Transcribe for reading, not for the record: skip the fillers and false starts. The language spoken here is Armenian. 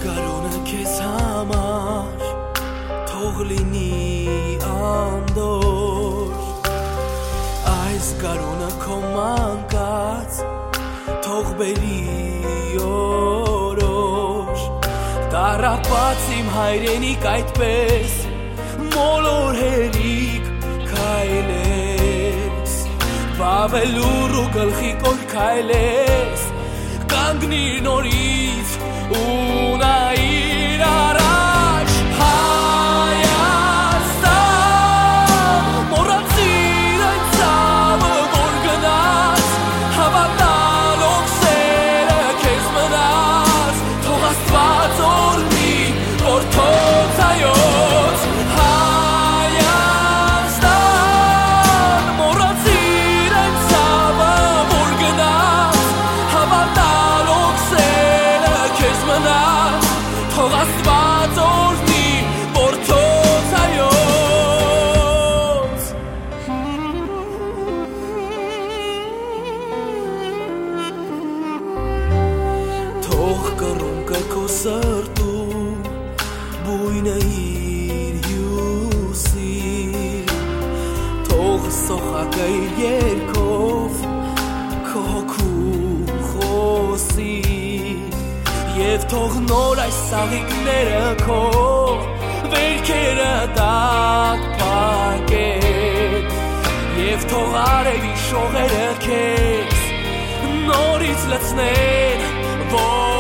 գարունը քեզ համար թող լինի անդոր այս գարունը քո մանկած թող բերի օրոր տարապած իմ հայրենիք այդպես մոլոր հերիք քայլես բավելուր ու գլխի կոր քայլես կանգնիր նորից ու նայիր առաջ Հայաստան մոռացիր այդ ցավը որ գնաց հավատալով սերը քեզ մնաց թող Աստված օրհնի որ թոցայոց Հայաստան մոռացիր այդ ցավը որ գնաց հավատալով սերը քեզ մնաց թող Աստված օրհնի որ թոցայոց թող կռունկը քո սրտում բույնը իր հյուսի թող սոխակը իր երգով քո հոգում խոսի Եվ թող նոր այս սաղիկները քո վերքերը տակ պարկեն Եվ թող արևի շողերը քեզ նորից լցնեն որ